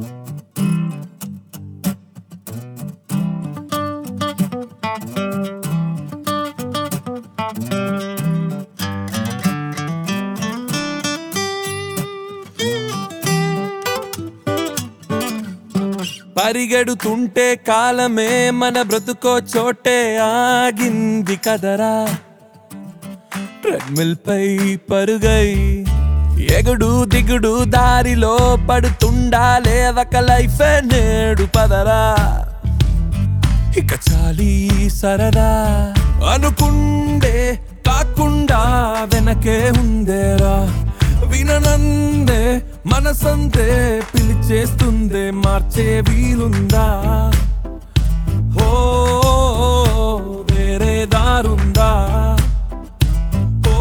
పరిగెడుతుంటే కాలమే మన బ్రతుకో చోటే ఆగింది కదరా. ట్రెడ్మిల్ పై పరుగై ఎగుడు దిగుడు దారిలో పడుతుండాలే ఒక లైఫే నేడు పదరా. ఇక చాలీ సరదా అనుకుండే కాకుండా వెనకే ఉందేరా. విననందే మనసంతే పిలిచేస్తుందే మార్చే వీలుందా? ఓ వేరే దారుందా? ఓ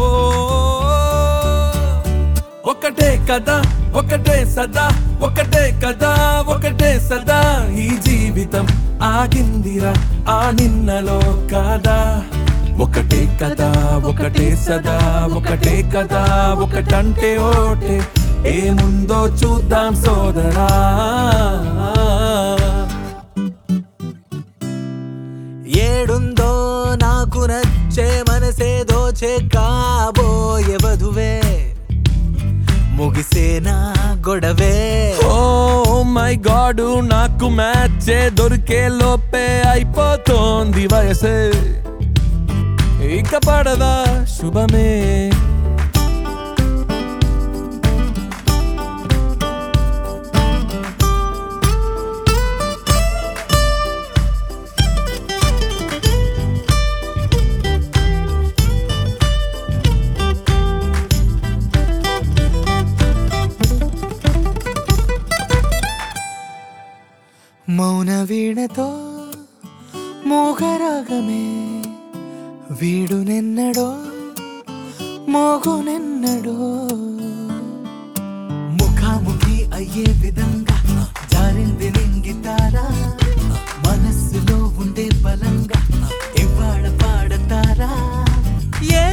ఒకటే కదా ఒకటే సదా, ఒకటే కదా ఒకటే సదా. ఈ జీవితం ఆగిందిరా ఆ నిన్నలో కాదా. ఒకటే కదా ఒకటే సదా, ఒకటే కదా ఒకటంటే ఓటే. ఏముందో చూద్దాం సోదరా. ఏడుందో నాకు నచ్చే మనసే దోచే కాబోయే వధువే, ముగిసేనా గొడవే. ఓ మై గాడ్ నాకు మ్యాచే దొరికే లోపే అయిపోతోంది వయసే. ఇక పడదా శుభమే. మౌన వీణతో మోగరాగమే వీడునెన్నడో మోగునెన్నడో. ముఖాముఖి అయ్యే విధంగా జారింది నింగితారా. మనస్సులో ఉండే బలంగా ఇవాళ పాడతారా. ఏ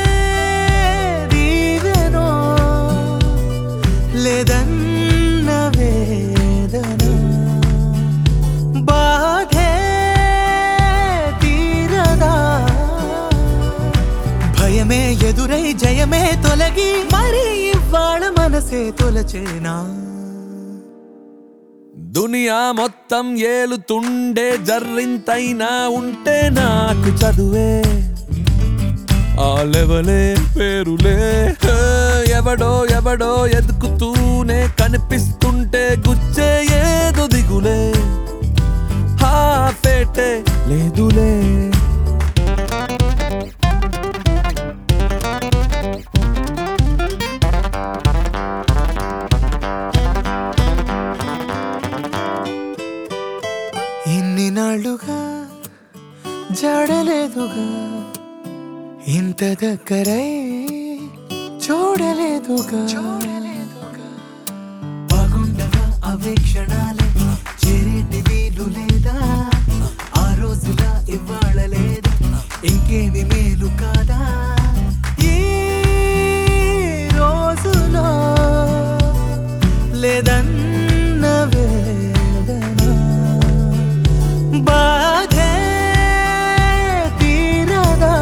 దీవెనో లేదన్న వేదన, బాధే తీరదా. భయమే ఎదురై జయమే తొలగి మరి ఇవాళ మనసే తొలచేనా. దునియా మొత్తం ఏలుతుండే జర్రింతైనా ఉంటే నాకు చదువే. ఆ లెవలే పేరులే ఎవడో ఎవడో ఎదుకుతూనే కనిపిస్తుంటే గుచ్చే ఏదో దిగులే. హా పేటే లేదులే. ఇన్ని నాళ్ళుగా జాడలేదుగా, ఇంత దగ్గరై చూడలేదుగా. బాగుండగా అవే క్షణాలే చేరేటి వీలు లేదా. ఆ రోజులా ఇవాళ లేదా ఇంకేమి మేలు కాదా. ఈ రోజులో లేదన్న వేదన, బాధే తీరదా.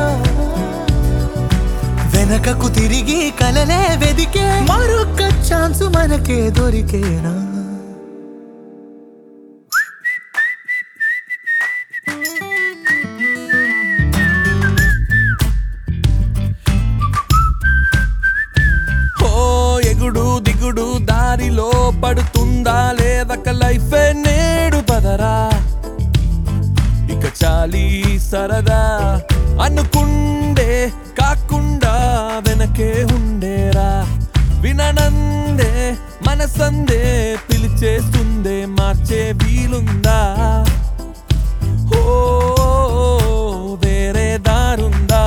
వెనకకు తిరిగి కలలే వెదికే మరొక ఛాన్సు మనకే దొరికేనా. ఎగుడు దిగుడు దారిలో పడుతుందా లేదక లైఫే నేడు పదరా. ఇక చాలీ సరదా అనుకుండే కాకుండా వెనకే ఉండేరా. విననందే మనసందే పిలిచేస్తుందే మార్చే వీలుందా. ఓ వేరే దారుందా.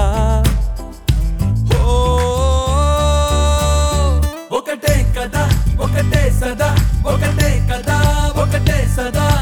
ఒకటే కదా ఒకటే సదా, ఒకటే కదా ఒకటే సదా.